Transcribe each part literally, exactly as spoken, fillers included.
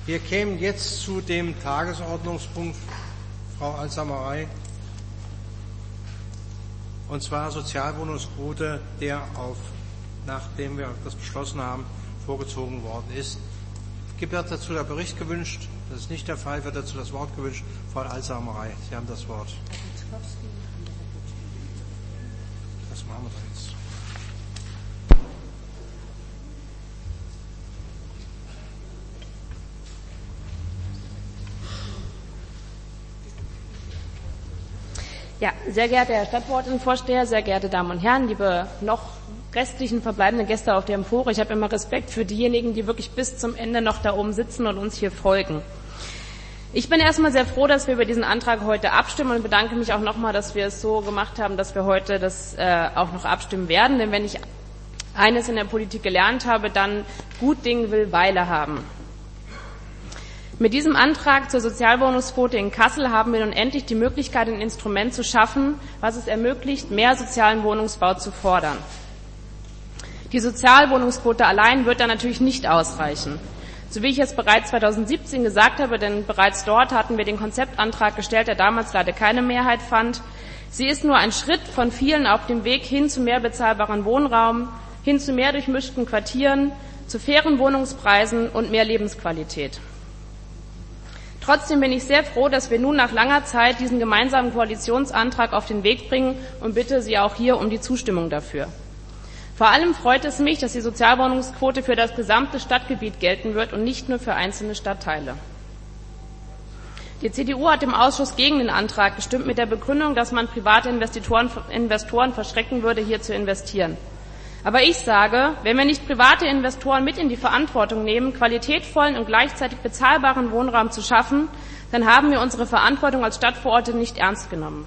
Wir kämen jetzt zu dem Tagesordnungspunkt, Frau Al-Samarrai, und zwar Sozialwohnungsquote, der auf, nachdem wir das beschlossen haben, vorgezogen worden ist. Gibt es dazu der Bericht gewünscht? Das ist nicht der Fall. Wird dazu das Wort gewünscht? Frau Al-Samarrai, Sie haben das Wort. Was machen wir da jetzt? Ja, sehr geehrter Herr Stadtverordnetenvorsteher, sehr geehrte Damen und Herren, liebe noch restlichen verbleibenden Gäste auf der Empore. Ich habe immer Respekt für diejenigen, die wirklich bis zum Ende noch da oben sitzen und uns hier folgen. Ich bin erstmal sehr froh, dass wir über diesen Antrag heute abstimmen und bedanke mich auch nochmal, dass wir es so gemacht haben, dass wir heute das äh, auch noch abstimmen werden. Denn wenn ich eines in der Politik gelernt habe, dann gut Ding will Weile haben. Mit diesem Antrag zur Sozialwohnungsquote in Kassel haben wir nun endlich die Möglichkeit, ein Instrument zu schaffen, was es ermöglicht, mehr sozialen Wohnungsbau zu fordern. Die Sozialwohnungsquote allein wird da natürlich nicht ausreichen. So wie ich es bereits zweitausendsiebzehn gesagt habe, denn bereits dort hatten wir den Konzeptantrag gestellt, der damals leider keine Mehrheit fand. Sie ist nur ein Schritt von vielen auf dem Weg hin zu mehr bezahlbaren Wohnraum, hin zu mehr durchmischten Quartieren, zu fairen Wohnungspreisen und mehr Lebensqualität. Trotzdem bin ich sehr froh, dass wir nun nach langer Zeit diesen gemeinsamen Koalitionsantrag auf den Weg bringen und bitte Sie auch hier um die Zustimmung dafür. Vor allem freut es mich, dass die Sozialwohnungsquote für das gesamte Stadtgebiet gelten wird und nicht nur für einzelne Stadtteile. Die C D U hat im Ausschuss gegen den Antrag gestimmt mit der Begründung, dass man private Investoren, Investoren verschrecken würde, hier zu investieren. Aber ich sage, wenn wir nicht private Investoren mit in die Verantwortung nehmen, qualitätvollen und gleichzeitig bezahlbaren Wohnraum zu schaffen, dann haben wir unsere Verantwortung als Stadtverordnete nicht ernst genommen.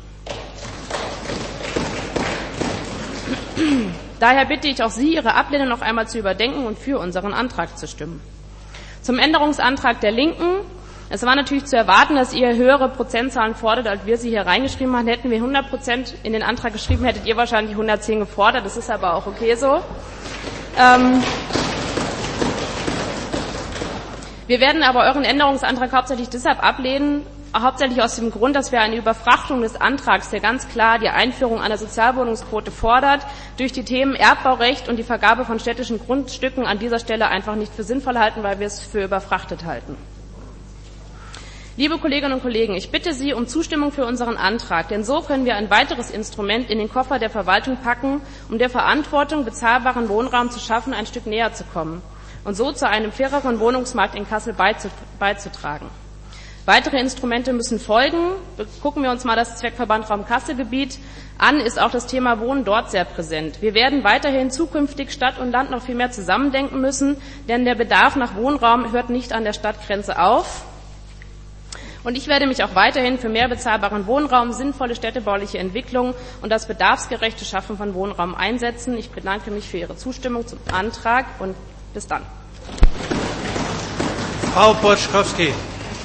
Daher bitte ich auch Sie, Ihre Ablehnung noch einmal zu überdenken und für unseren Antrag zu stimmen. Zum Änderungsantrag der Linken. Es war natürlich zu erwarten, dass ihr höhere Prozentzahlen fordert, als wir sie hier reingeschrieben haben. Hätten wir hundert Prozent in den Antrag geschrieben, hättet ihr wahrscheinlich hundertzehn gefordert. Das ist aber auch okay so. Ähm wir werden aber euren Änderungsantrag hauptsächlich deshalb ablehnen, hauptsächlich aus dem Grund, dass wir eine Überfrachtung des Antrags, der ganz klar die Einführung einer Sozialwohnungsquote fordert, durch die Themen Erbbaurecht und die Vergabe von städtischen Grundstücken an dieser Stelle einfach nicht für sinnvoll halten, weil wir es für überfrachtet halten. Liebe Kolleginnen und Kollegen, ich bitte Sie um Zustimmung für unseren Antrag, denn so können wir ein weiteres Instrument in den Koffer der Verwaltung packen, um der Verantwortung, bezahlbaren Wohnraum zu schaffen, ein Stück näher zu kommen und so zu einem faireren Wohnungsmarkt in Kassel beizutragen. Weitere Instrumente müssen folgen. Gucken wir uns mal das Zweckverband Raum Kassel-Gebiet an, ist auch das Thema Wohnen dort sehr präsent. Wir werden weiterhin zukünftig Stadt und Land noch viel mehr zusammendenken müssen, denn der Bedarf nach Wohnraum hört nicht an der Stadtgrenze auf. Und ich werde mich auch weiterhin für mehr bezahlbaren Wohnraum, sinnvolle städtebauliche Entwicklung und das bedarfsgerechte Schaffen von Wohnraum einsetzen. Ich bedanke mich für Ihre Zustimmung zum Antrag und bis dann. Frau Boczkowski.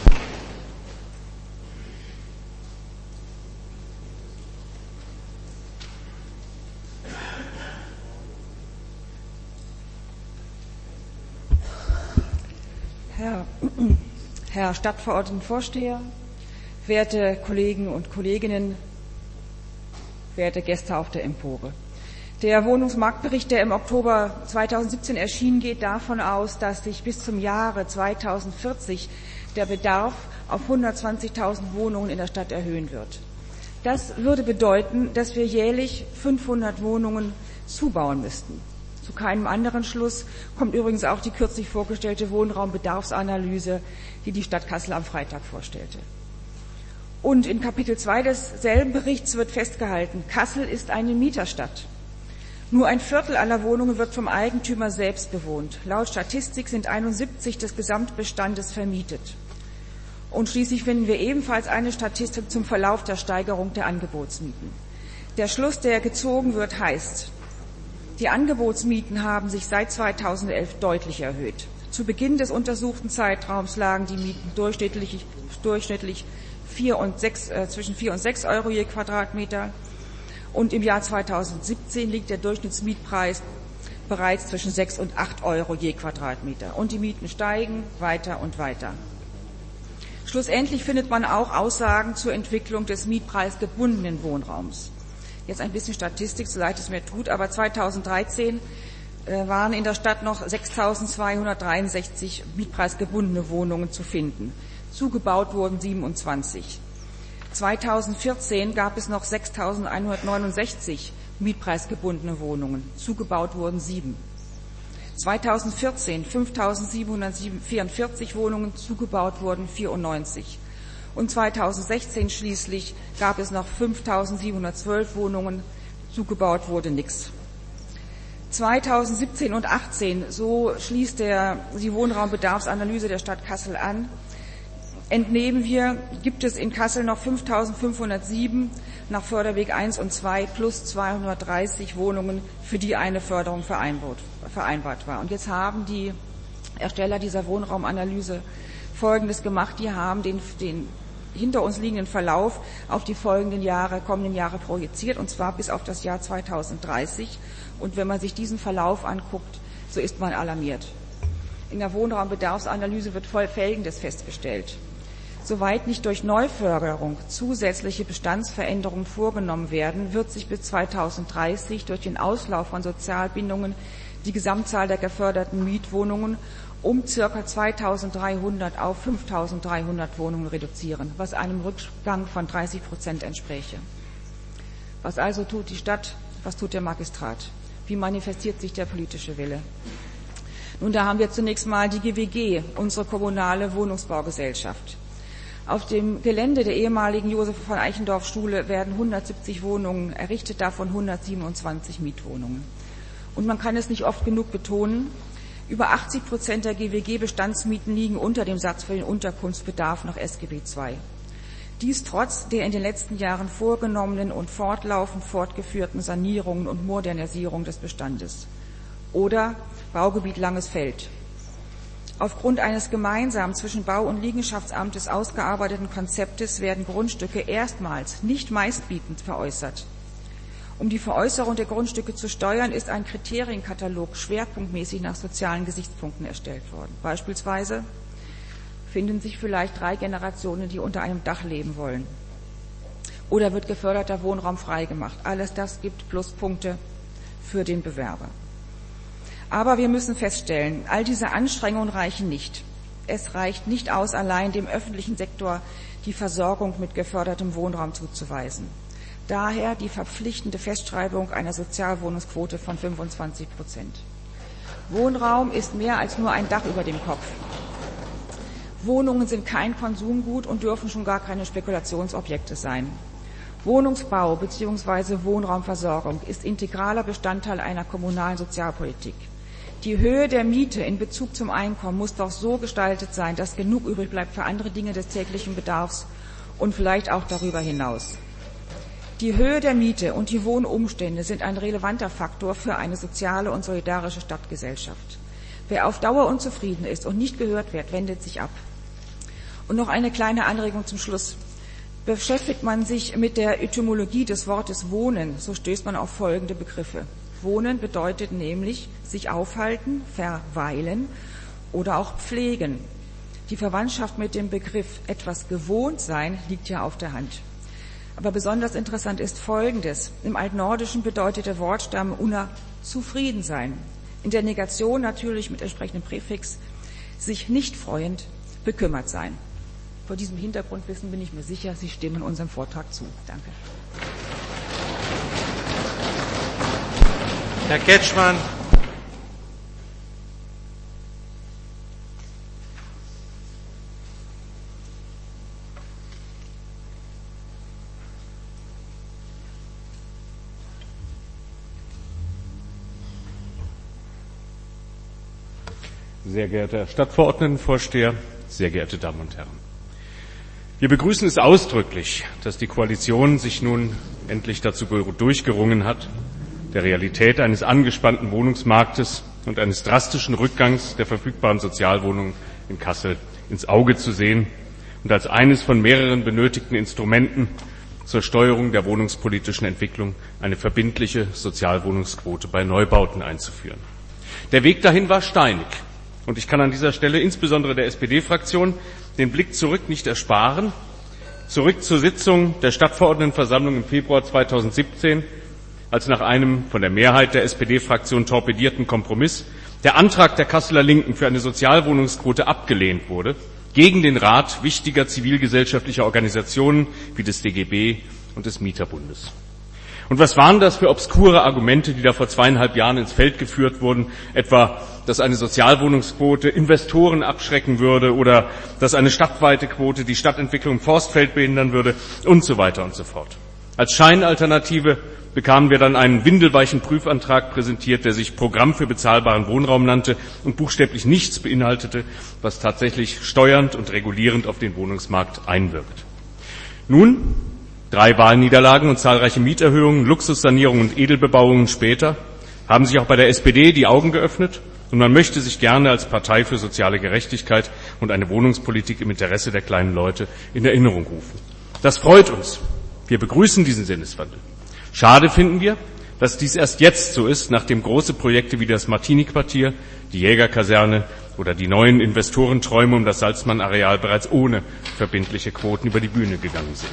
Herr Herr Stadtverordnetenvorsteher, werte Kollegen und Kolleginnen, werte Gäste auf der Empore. Der Wohnungsmarktbericht, der im Oktober zweitausendsiebzehn erschien, geht davon aus, dass sich bis zum Jahre zweitausendvierzig der Bedarf auf hundertzwanzigtausend Wohnungen in der Stadt erhöhen wird. Das würde bedeuten, dass wir jährlich fünfhundert Wohnungen zubauen müssten. Zu keinem anderen Schluss kommt übrigens auch die kürzlich vorgestellte Wohnraumbedarfsanalyse, die die Stadt Kassel am Freitag vorstellte. Und in Kapitel zwei desselben Berichts wird festgehalten, Kassel ist eine Mieterstadt. Nur ein Viertel aller Wohnungen wird vom Eigentümer selbst bewohnt. Laut Statistik sind einundsiebzig des Gesamtbestandes vermietet. Und schließlich finden wir ebenfalls eine Statistik zum Verlauf der Steigerung der Angebotsmieten. Der Schluss, der gezogen wird, heißt, die Angebotsmieten haben sich seit zweitausendelf deutlich erhöht. Zu Beginn des untersuchten Zeitraums lagen die Mieten durchschnittlich, durchschnittlich vier und sechs, äh, zwischen vier und sechs Euro je Quadratmeter. Und im Jahr zweitausendsiebzehn liegt der Durchschnittsmietpreis bereits zwischen sechs und acht Euro je Quadratmeter. Und die Mieten steigen weiter und weiter. Schlussendlich findet man auch Aussagen zur Entwicklung des mietpreisgebundenen Wohnraums. Jetzt ein bisschen Statistik, so leid es mir tut, aber zweitausenddreizehn äh, waren in der Stadt noch sechstausendzweihundertdreiundsechzig mietpreisgebundene Wohnungen zu finden. Zugebaut wurden siebenundzwanzig. zweitausendvierzehn gab es noch sechstausendeinhundertneunundsechzig mietpreisgebundene Wohnungen. Zugebaut wurden sieben. zweitausendvierzehn fünftausendsiebenhundertvierundvierzig Wohnungen, zugebaut wurden vierundneunzig. Und zweitausendsechzehn schließlich gab es noch fünftausendsiebenhundertzwölf Wohnungen, zugebaut wurde nichts. zweitausendsiebzehn und achtzehn, so schließt der, die Wohnraumbedarfsanalyse der Stadt Kassel an, entnehmen wir, gibt es in Kassel noch fünftausendfünfhundertsieben nach Förderweg eins und zwei plus zweihundertdreißig Wohnungen, für die eine Förderung vereinbart, vereinbart war. Und jetzt haben die Ersteller dieser Wohnraumanalyse Folgendes gemacht. Die haben den, den hinter uns liegenden Verlauf auf die folgenden Jahre, kommenden Jahre projiziert, und zwar bis auf das Jahr zweitausenddreißig. Und wenn man sich diesen Verlauf anguckt, so ist man alarmiert. In der Wohnraumbedarfsanalyse wird Folgendes festgestellt. Soweit nicht durch Neuförderung zusätzliche Bestandsveränderungen vorgenommen werden, wird sich bis zweitausenddreißig durch den Auslauf von Sozialbindungen die Gesamtzahl der geförderten Mietwohnungen um ca. zweitausenddreihundert auf fünftausenddreihundert Wohnungen reduzieren, was einem Rückgang von dreißig Prozent entspräche. Was also tut die Stadt, was tut der Magistrat? Wie manifestiert sich der politische Wille? Nun, da haben wir zunächst mal die G W G, unsere kommunale Wohnungsbaugesellschaft. Auf dem Gelände der ehemaligen Josef von Eichendorff Schule werden hundertsiebzig Wohnungen errichtet, davon hundertsiebenundzwanzig Mietwohnungen. Und man kann es nicht oft genug betonen, über achtzig Prozent der G W G-Bestandsmieten liegen unter dem Satz für den Unterkunftsbedarf nach S G B zwei. Dies trotz der in den letzten Jahren vorgenommenen und fortlaufend fortgeführten Sanierungen und Modernisierung des Bestandes. Oder Baugebiet Langes Feld. Aufgrund eines gemeinsam zwischen Bau- und Liegenschaftsamtes ausgearbeiteten Konzeptes werden Grundstücke erstmals nicht meistbietend veräußert. Um die Veräußerung der Grundstücke zu steuern, ist ein Kriterienkatalog schwerpunktmäßig nach sozialen Gesichtspunkten erstellt worden. Beispielsweise finden sich vielleicht drei Generationen, die unter einem Dach leben wollen. Oder wird geförderter Wohnraum freigemacht. Alles das gibt Pluspunkte für den Bewerber. Aber wir müssen feststellen, all diese Anstrengungen reichen nicht. Es reicht nicht aus, allein dem öffentlichen Sektor die Versorgung mit gefördertem Wohnraum zuzuweisen. Daher die verpflichtende Festschreibung einer Sozialwohnungsquote von fünfundzwanzig Prozent. Wohnraum ist mehr als nur ein Dach über dem Kopf. Wohnungen sind kein Konsumgut und dürfen schon gar keine Spekulationsobjekte sein. Wohnungsbau bzw. Wohnraumversorgung ist integraler Bestandteil einer kommunalen Sozialpolitik. Die Höhe der Miete in Bezug zum Einkommen muss doch so gestaltet sein, dass genug übrig bleibt für andere Dinge des täglichen Bedarfs und vielleicht auch darüber hinaus. Die Höhe der Miete und die Wohnumstände sind ein relevanter Faktor für eine soziale und solidarische Stadtgesellschaft. Wer auf Dauer unzufrieden ist und nicht gehört wird, wendet sich ab. Und noch eine kleine Anregung zum Schluss. Beschäftigt man sich mit der Etymologie des Wortes Wohnen, so stößt man auf folgende Begriffe. Wohnen bedeutet nämlich sich aufhalten, verweilen oder auch pflegen. Die Verwandtschaft mit dem Begriff etwas gewohnt sein liegt ja auf der Hand. Aber besonders interessant ist Folgendes. Im Altnordischen bedeutet der Wortstamm unna zufrieden sein. In der Negation natürlich mit entsprechendem Präfix sich nicht freuend, bekümmert sein. Vor diesem Hintergrundwissen bin ich mir sicher, Sie stimmen unserem Vortrag zu. Danke. Herr Ketschmann. Sehr geehrter Herr Stadtverordnetenvorsteher, sehr geehrte Damen und Herren. Wir begrüßen es ausdrücklich, dass die Koalition sich nun endlich dazu durchgerungen hat, der Realität eines angespannten Wohnungsmarktes und eines drastischen Rückgangs der verfügbaren Sozialwohnungen in Kassel ins Auge zu sehen und als eines von mehreren benötigten Instrumenten zur Steuerung der wohnungspolitischen Entwicklung eine verbindliche Sozialwohnungsquote bei Neubauten einzuführen. Der Weg dahin war steinig. Und ich kann an dieser Stelle insbesondere der S P D-Fraktion den Blick zurück nicht ersparen. Zurück zur Sitzung der Stadtverordnetenversammlung im Februar zweitausendsiebzehn, als nach einem von der Mehrheit der S P D-Fraktion torpedierten Kompromiss der Antrag der Kasseler Linken für eine Sozialwohnungsquote abgelehnt wurde, gegen den Rat wichtiger zivilgesellschaftlicher Organisationen wie des D G B und des Mieterbundes. Und was waren das für obskure Argumente, die da vor zweieinhalb Jahren ins Feld geführt wurden, etwa, dass eine Sozialwohnungsquote Investoren abschrecken würde oder dass eine stadtweite Quote die Stadtentwicklung im Forstfeld behindern würde und so weiter und so fort. Als Scheinalternative bekamen wir dann einen windelweichen Prüfantrag präsentiert, der sich Programm für bezahlbaren Wohnraum nannte und buchstäblich nichts beinhaltete, was tatsächlich steuernd und regulierend auf den Wohnungsmarkt einwirkt. Nun, drei Wahlniederlagen und zahlreiche Mieterhöhungen, Luxussanierungen und Edelbebauungen später, haben sich auch bei der S P D die Augen geöffnet und man möchte sich gerne als Partei für soziale Gerechtigkeit und eine Wohnungspolitik im Interesse der kleinen Leute in Erinnerung rufen. Das freut uns. Wir begrüßen diesen Sinneswandel. Schade finden wir, dass dies erst jetzt so ist, nachdem große Projekte wie das Martini-Quartier, die Jägerkaserne oder die neuen Investorenträume um das Salzmann-Areal bereits ohne verbindliche Quoten über die Bühne gegangen sind.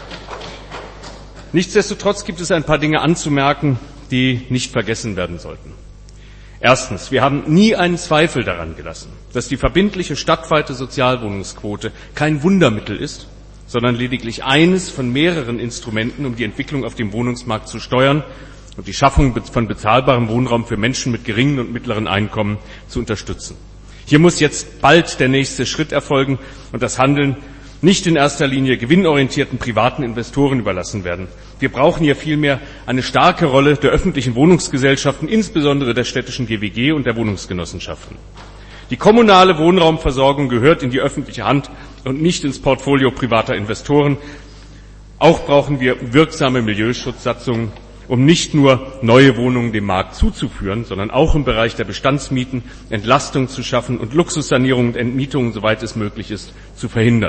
Nichtsdestotrotz gibt es ein paar Dinge anzumerken, die nicht vergessen werden sollten. Erstens, wir haben nie einen Zweifel daran gelassen, dass die verbindliche stadtweite Sozialwohnungsquote kein Wundermittel ist, sondern lediglich eines von mehreren Instrumenten, um die Entwicklung auf dem Wohnungsmarkt zu steuern und die Schaffung von bezahlbarem Wohnraum für Menschen mit geringen und mittleren Einkommen zu unterstützen. Hier muss jetzt bald der nächste Schritt erfolgen und das Handeln nicht in erster Linie gewinnorientierten privaten Investoren überlassen werden. Wir brauchen hier vielmehr eine starke Rolle der öffentlichen Wohnungsgesellschaften, insbesondere der städtischen G W G und der Wohnungsgenossenschaften. Die kommunale Wohnraumversorgung gehört in die öffentliche Hand und nicht ins Portfolio privater Investoren. Auch brauchen wir wirksame Milieuschutzsatzungen, um nicht nur neue Wohnungen dem Markt zuzuführen, sondern auch im Bereich der Bestandsmieten Entlastung zu schaffen und Luxussanierungen und Entmietungen, soweit es möglich ist, zu verhindern.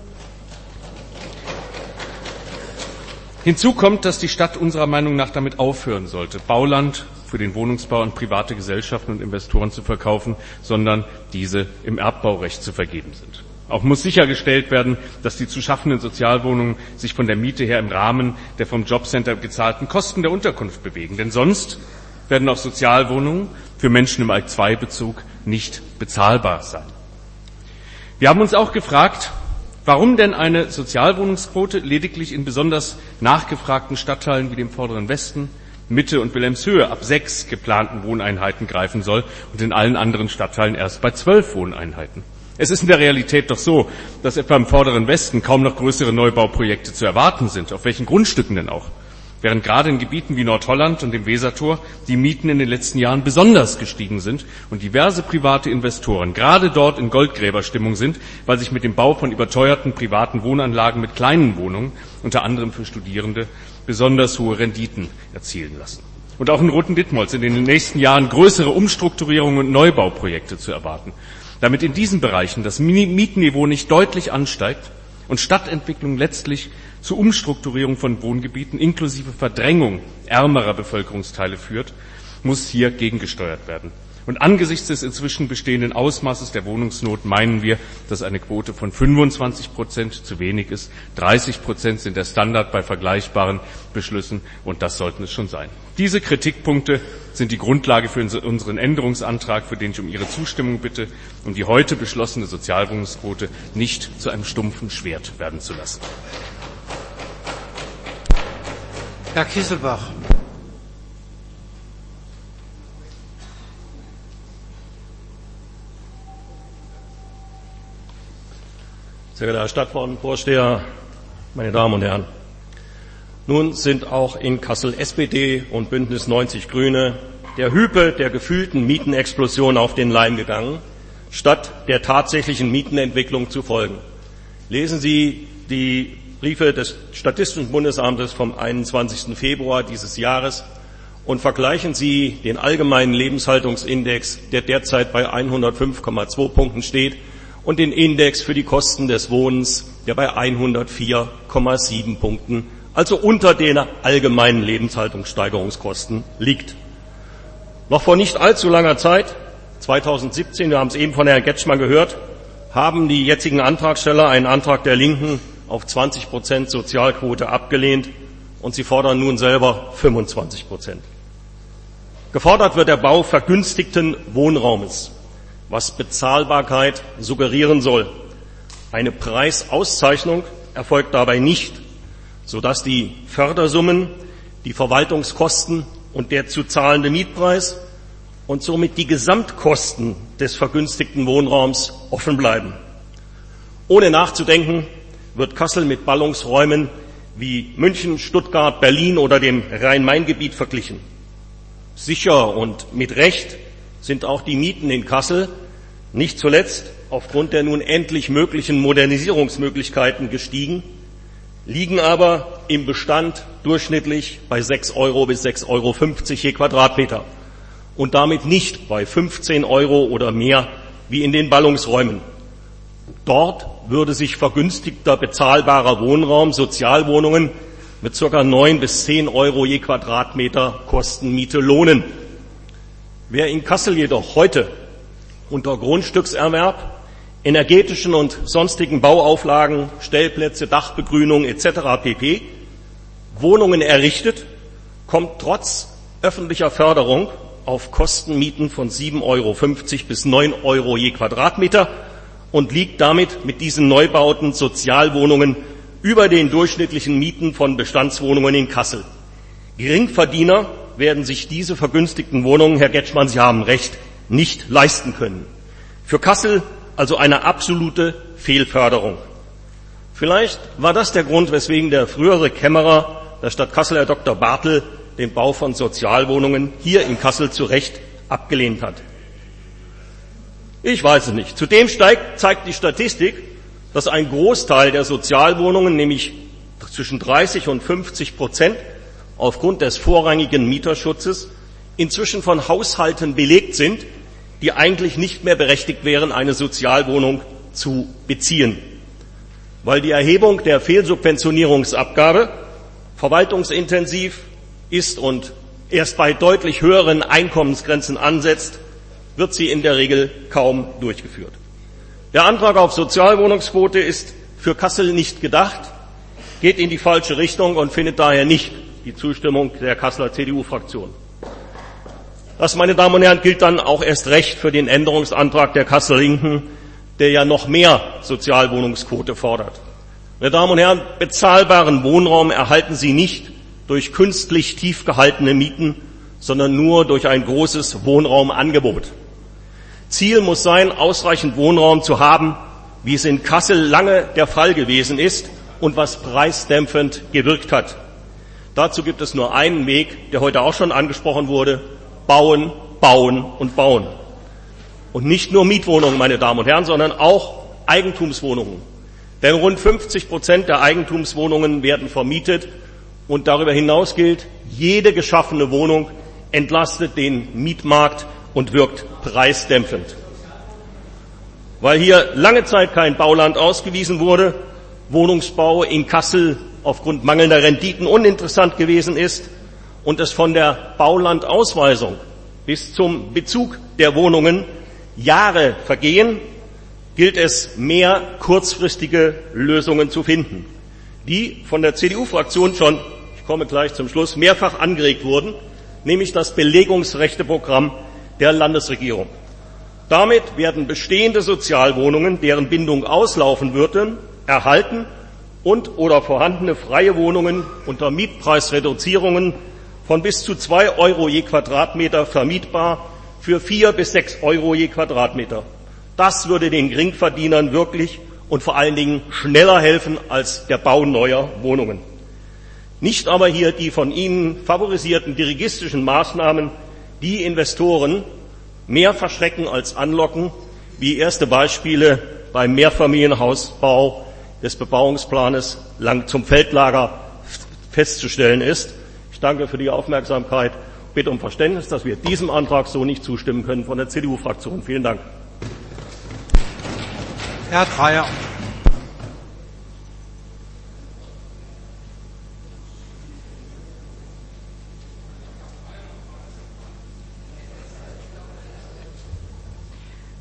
Hinzu kommt, dass die Stadt unserer Meinung nach damit aufhören sollte, Bauland für den Wohnungsbau an private Gesellschaften und Investoren zu verkaufen, sondern diese im Erbbaurecht zu vergeben sind. Auch muss sichergestellt werden, dass die zu schaffenden Sozialwohnungen sich von der Miete her im Rahmen der vom Jobcenter gezahlten Kosten der Unterkunft bewegen. Denn sonst werden auch Sozialwohnungen für Menschen im Alk zwei Bezug nicht bezahlbar sein. Wir haben uns auch gefragt, warum denn eine Sozialwohnungsquote lediglich in besonders nachgefragten Stadtteilen wie dem Vorderen Westen, Mitte und Wilhelmshöhe ab sechs geplanten Wohneinheiten greifen soll und in allen anderen Stadtteilen erst bei zwölf Wohneinheiten. Es ist in der Realität doch so, dass etwa im Vorderen Westen kaum noch größere Neubauprojekte zu erwarten sind, auf welchen Grundstücken denn auch. Während gerade in Gebieten wie Nordholland und dem Wesertor die Mieten in den letzten Jahren besonders gestiegen sind und diverse private Investoren gerade dort in Goldgräberstimmung sind, weil sich mit dem Bau von überteuerten privaten Wohnanlagen mit kleinen Wohnungen, unter anderem für Studierende, besonders hohe Renditen erzielen lassen. Und auch in Roten-Dittmold sind in den nächsten Jahren größere Umstrukturierungen und Neubauprojekte zu erwarten. Damit in diesen Bereichen das Mietniveau nicht deutlich ansteigt und Stadtentwicklung letztlich zur Umstrukturierung von Wohngebieten inklusive Verdrängung ärmerer Bevölkerungsteile führt, muss hier gegengesteuert werden. Und angesichts des inzwischen bestehenden Ausmaßes der Wohnungsnot meinen wir, dass eine Quote von fünfundzwanzig Prozent zu wenig ist. dreißig Prozent sind der Standard bei vergleichbaren Beschlüssen und das sollten es schon sein. Diese Kritikpunkte sind die Grundlage für unseren Änderungsantrag, für den ich um Ihre Zustimmung bitte, um die heute beschlossene Sozialwohnungsquote nicht zu einem stumpfen Schwert werden zu lassen. Herr Kieselbach. Sehr geehrter Herr Stadtverordnetenvorsteher, meine Damen und Herren! Nun sind auch in Kassel S P D und Bündnis neunzig Grüne der Hype der gefühlten Mietenexplosion auf den Leim gegangen, statt der tatsächlichen Mietenentwicklung zu folgen. Lesen Sie die Briefe des Statistischen Bundesamtes vom einundzwanzigsten Februar dieses Jahres und vergleichen Sie den allgemeinen Lebenshaltungsindex, der derzeit bei hundertfünf Komma zwei Punkten steht, und den Index für die Kosten des Wohnens, der bei hundertvier Komma sieben Punkten, also unter den allgemeinen Lebenshaltungssteigerungskosten, liegt. Noch vor nicht allzu langer Zeit, zweitausendsiebzehn, wir haben es eben von Herrn Getschmann gehört, haben die jetzigen Antragsteller einen Antrag der Linken auf zwanzig Prozent Sozialquote abgelehnt und sie fordern nun selber fünfundzwanzig Prozent. Gefordert wird der Bau vergünstigten Wohnraumes, was Bezahlbarkeit suggerieren soll. Eine Preisauszeichnung erfolgt dabei nicht, sodass die Fördersummen, die Verwaltungskosten und der zu zahlende Mietpreis und somit die Gesamtkosten des vergünstigten Wohnraums offen bleiben. Ohne nachzudenken wird Kassel mit Ballungsräumen wie München, Stuttgart, Berlin oder dem Rhein-Main-Gebiet verglichen. Sicher und mit Recht sind auch die Mieten in Kassel nicht zuletzt aufgrund der nun endlich möglichen Modernisierungsmöglichkeiten gestiegen, liegen aber im Bestand durchschnittlich bei sechs Euro bis sechs Euro fünfzig je Quadratmeter und damit nicht bei fünfzehn Euro oder mehr wie in den Ballungsräumen. Dort würde sich vergünstigter bezahlbarer Wohnraum, Sozialwohnungen mit ca. neun bis zehn Euro je Quadratmeter Kostenmiete lohnen. Wer in Kassel jedoch heute unter Grundstückserwerb, energetischen und sonstigen Bauauflagen, Stellplätze, Dachbegrünung et cetera pp. Wohnungen errichtet, kommt trotz öffentlicher Förderung auf Kostenmieten von sieben Euro fünfzig bis neun Euro je Quadratmeter und liegt damit mit diesen Neubauten Sozialwohnungen über den durchschnittlichen Mieten von Bestandswohnungen in Kassel. Geringverdiener werden sich diese vergünstigten Wohnungen, Herr Getschmann, Sie haben recht, nicht leisten können. Für Kassel also eine absolute Fehlförderung. Vielleicht war das der Grund, weswegen der frühere Kämmerer der Stadt Kassel, Herr Doktor Bartel, den Bau von Sozialwohnungen hier in Kassel zu Recht abgelehnt hat. Ich weiß es nicht. Zudem steigt, zeigt die Statistik, dass ein Großteil der Sozialwohnungen, nämlich zwischen dreißig und fünfzig Prozent, aufgrund des vorrangigen Mieterschutzes inzwischen von Haushalten belegt sind, die eigentlich nicht mehr berechtigt wären, eine Sozialwohnung zu beziehen. Weil die Erhebung der Fehlsubventionierungsabgabe verwaltungsintensiv ist und erst bei deutlich höheren Einkommensgrenzen ansetzt, wird sie in der Regel kaum durchgeführt. Der Antrag auf Sozialwohnungsquote ist für Kassel nicht gedacht, geht in die falsche Richtung und findet daher nicht die Zustimmung der Kasseler C D U-Fraktion. Das, meine Damen und Herren, gilt dann auch erst recht für den Änderungsantrag der Kasseler Linken, der ja noch mehr Sozialwohnungsquote fordert. Meine Damen und Herren, bezahlbaren Wohnraum erhalten Sie nicht durch künstlich tief gehaltene Mieten, sondern nur durch ein großes Wohnraumangebot. Ziel muss sein, ausreichend Wohnraum zu haben, wie es in Kassel lange der Fall gewesen ist und was preisdämpfend gewirkt hat. Dazu gibt es nur einen Weg, der heute auch schon angesprochen wurde: Bauen, bauen und bauen. Und nicht nur Mietwohnungen, meine Damen und Herren, sondern auch Eigentumswohnungen. Denn rund fünfzig Prozent der Eigentumswohnungen werden vermietet und darüber hinaus gilt, jede geschaffene Wohnung entlastet den Mietmarkt und wirkt preisdämpfend. Weil hier lange Zeit kein Bauland ausgewiesen wurde, Wohnungsbau in Kassel aufgrund mangelnder Renditen uninteressant gewesen ist und es von der Baulandausweisung bis zum Bezug der Wohnungen Jahre vergehen, gilt es, mehr kurzfristige Lösungen zu finden, die von der C D U-Fraktion schon, ich komme gleich zum Schluss, mehrfach angeregt wurden, nämlich das Belegungsrechteprogramm der Landesregierung. Damit werden bestehende Sozialwohnungen, deren Bindung auslaufen würde, erhalten und oder vorhandene freie Wohnungen unter Mietpreisreduzierungen von bis zu zwei Euro je Quadratmeter vermietbar für vier bis sechs Euro je Quadratmeter. Das würde den Geringverdienern wirklich und vor allen Dingen schneller helfen als der Bau neuer Wohnungen. Nicht aber hier die von Ihnen favorisierten dirigistischen Maßnahmen, die Investoren mehr verschrecken als anlocken, wie erste Beispiele beim Mehrfamilienhausbau des Bebauungsplanes lang zum Feldlager festzustellen ist. Ich danke für die Aufmerksamkeit, bitte um Verständnis, dass wir diesem Antrag so nicht zustimmen können von der C D U-Fraktion. Vielen Dank. Herr Dreyer.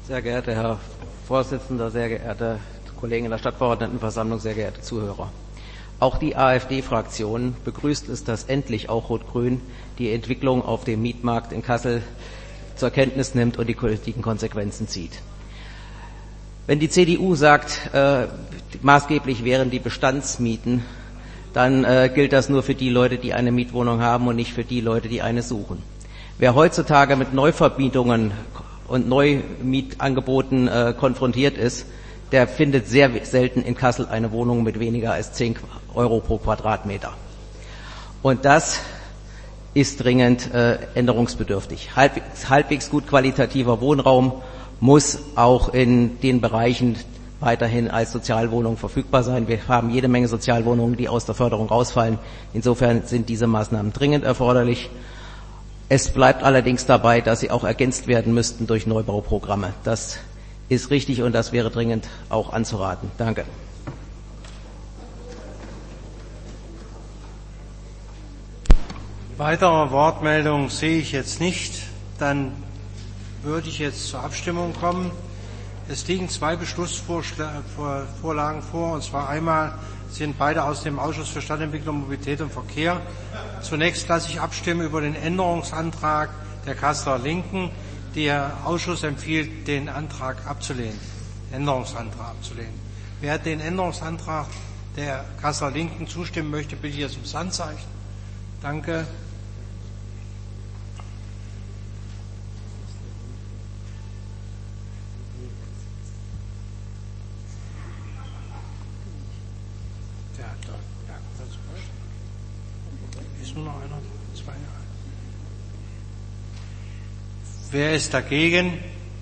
Sehr geehrter Herr Vorsitzender, sehr geehrte Kollegen in der Stadtverordnetenversammlung, sehr geehrte Zuhörer. Auch die AfD-Fraktion begrüßt es, dass endlich auch Rot-Grün die Entwicklung auf dem Mietmarkt in Kassel zur Kenntnis nimmt und die nötigen Konsequenzen zieht. Wenn die C D U sagt, äh, maßgeblich wären die Bestandsmieten, dann äh, gilt das nur für die Leute, die eine Mietwohnung haben und nicht für die Leute, die eine suchen. Wer heutzutage mit Neuvermietungen und Neumieangeboten äh, konfrontiert ist, der findet sehr selten in Kassel eine Wohnung mit weniger als zehn Euro pro Quadratmeter. Und das ist dringend äh, änderungsbedürftig. Halbwegs, halbwegs gut qualitativer Wohnraum muss auch in den Bereichen weiterhin als Sozialwohnung verfügbar sein. Wir haben jede Menge Sozialwohnungen, die aus der Förderung rausfallen. Insofern sind diese Maßnahmen dringend erforderlich. Es bleibt allerdings dabei, dass sie auch ergänzt werden müssten durch Neubauprogramme. Das ist richtig und das wäre dringend auch anzuraten. Danke. Weitere Wortmeldungen sehe ich jetzt nicht. Dann würde ich jetzt zur Abstimmung kommen. Es liegen zwei Beschlussvorlagen vor, und zwar einmal sind beide aus dem Ausschuss für Stadtentwicklung, Mobilität und Verkehr. Zunächst lasse ich abstimmen über den Änderungsantrag der Kasseler Linken. Der Ausschuss empfiehlt, den Antrag abzulehnen, den Änderungsantrag abzulehnen. Wer den Änderungsantrag der Kasseler Linken zustimmen möchte, bitte ich jetzt ums Handzeichen. Danke. Nur noch einer, zwei Jahre. Wer ist dagegen?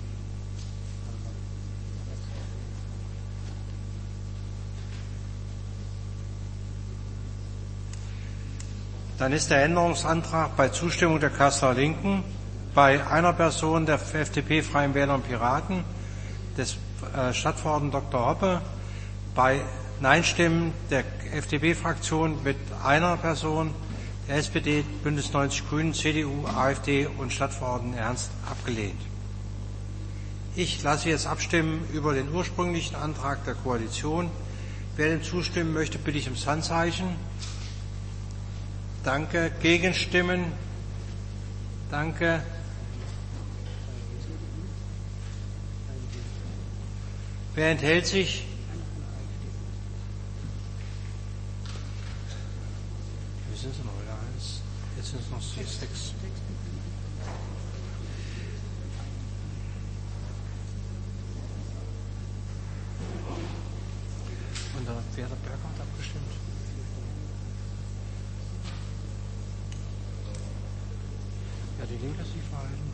Dann ist der Änderungsantrag bei Zustimmung der Kasseler Linken, bei einer Person der F D P, Freien Wähler und Piraten, des äh, Stadtverordneten Doktor Hoppe, bei Nein-Stimmen der F D P-Fraktion mit einer Person, der S P D, Bündnis neunzig Grünen, C D U, AfD und Stadtverordneten Ernst abgelehnt. Ich lasse jetzt abstimmen über den ursprünglichen Antrag der Koalition. Wer dem zustimmen möchte, bitte ich ums Handzeichen. Danke. Gegenstimmen? Danke. Wer enthält sich? Wie sind sie noch wieder? Eins. Jetzt sind es noch sechs. Und der Werner Berger hat abgestimmt. Ja, die Linke sich verhalten.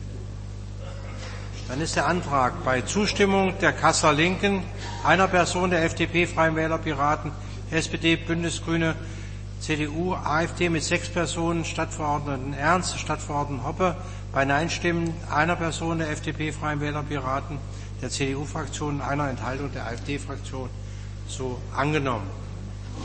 Dann ist der Antrag bei Zustimmung der Kasseler Linken, einer Person der F D P, Freien Wähler, Piraten, S P D, Bündnis Grüne, C D U, AfD mit sechs Personen, Stadtverordneten Ernst, Stadtverordneten Hoppe, bei Nein-Stimmen einer Person der F D P, Freien Wähler, Piraten, der C D U-Fraktion, einer Enthaltung der AfD-Fraktion so angenommen.